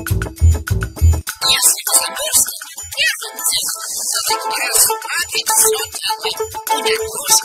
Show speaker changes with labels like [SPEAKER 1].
[SPEAKER 1] Если государство первым делом задокторился править все дело, будет курс